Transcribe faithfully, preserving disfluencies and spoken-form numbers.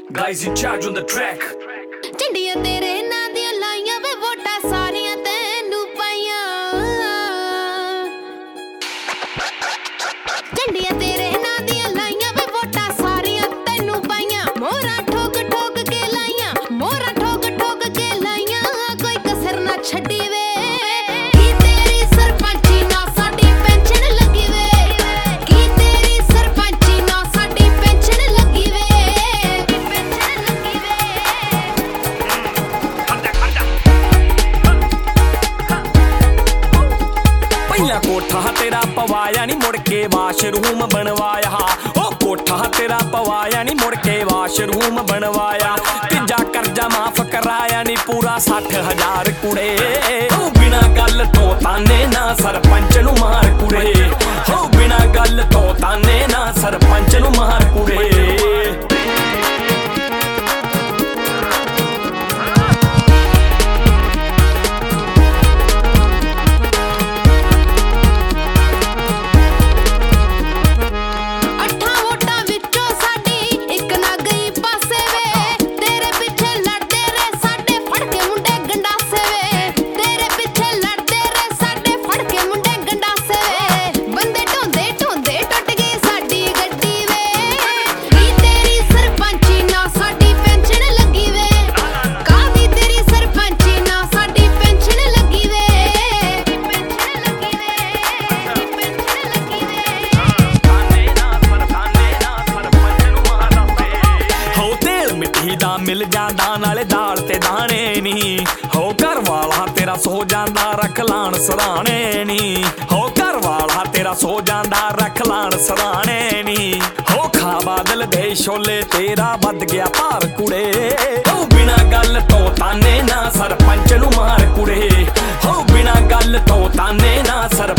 Guys in charge on the track. ਝੰਡੀਆਂ ਤੇਰੇ ਨਾਂ ਦੀਆਂ ਲਾਈਆਂ ਵੇ ਵੋਟਾਂ ਸਾਰੀਆਂ ਤੈਨੂੰ ਪਾਈਆਂ ਝੰਡੀਆਂ ਤੇਰੇ ਨਾਂ ਦੀਆਂ ਲਾਈਆਂ ਵੇ ਵੋਟਾਂ ਸਾਰੀਆਂ ਤੈਨੂੰ ਪਾਈਆਂ ਮੋਹਰਾਂ ਠੋਕ ਠੋਕ ਕੇ ਲਾਈਆਂ ਮੋਹਰਾਂ ਠੋਕ ਠੋਕ ਕੇ ਲਾਈਆਂ ਕੋਈ ਕਸਰ ਨਾ ਛੱਡੀ ਵੇ ਕੀ ਤੇਰੀ ਸਰਪੰਚੀ ਨਾ ਸਾਡੀ ਪੈਨਸ਼ਨ ਲੱਗੀ ਵੇ ਕੀ ਤੇਰੀ ਸਰਪੰਚੀ ਨਾ ਸਾਡੀ ਪੈਨਸ਼ਨ ਲੱਗੀ ਵੇ ਪੈਨਸ਼ਨ ਲੱਗੀ ਵੇ ਪਹਿਲਾਂ ਕੋਠਾ ਤੇਰਾ ਪਵਾਇਆ ਨੀ ਮੁੜ ਕੇ ਵਾਸ਼ਰੂਮ ਬਣਵਾਇਆ ਉਹ ਕੋਠਾ ਤੇਰਾ ਪਵਾਇਆ ਨੀ ਮੁੜ ਕੇ ਵਾਸ਼ਰੂਮ ਬਣਵਾਇਆ ਤੀਜਾ ਕਰਜ਼ਾ ਮਾਫ ਕਰਾਇਆ ਨੀ ਪੂਰਾ ਸੱਠ ਹਜ਼ਾਰ ਕੁੜੇ ਹੋ ਬਿਨਾ ਗੱਲ ਤੋਂ ਤਾਨੇ ਨਾ ਸਰਪੰਚ ਨੂੰ ਮਾਰ ਕੁੜੇ ਹੋ ਬਿਨਾ ਗੱਲ ਤੋਂ ਤਾਨੇ ਨਾ ਸਰਪੰਚ ਨੂੰ ਮਾਰ ਕੁੜੇ ਮਿਲ ਜਾਂਦਾ ਨਾਲੇ ਦਾਲ ਤੇ ਦਾਣੇ ਨੀ ਹੋ ਘਰ ਵਾਲਾ ਤੇਰਾ ਸੋ ਜਾਂਦਾ ਰੱਖ ਲਾਣ ਸਰਾਣੇ ਨੀ ਹੋ ਘਰ ਵਾਲਾ ਤੇਰਾ ਸੋ ਜਾਂਦਾ ਰੱਖ ਲਾਣ ਸਰਾਣੇ ਨੀ ਹੋ ਖਾ ਬਾਦਲ ਦੇ ਛੋਲੇ ਤੇਰਾ ਵੱਧ ਗਿਆ ਭਾਰ ਕੁੜੇ ਹੋ ਬਿਨਾ ਗੱਲ ਤੋਂ ਤਾਨੇ ਨਾ ਸਰਪੰਚ ਨੂੰ ਮਾਰ ਕੁੜੇ ਹੋ ਬਿਨਾ ਗੱਲ ਤੋਂ ਤਾਨੇ ਨਾ ਸਰ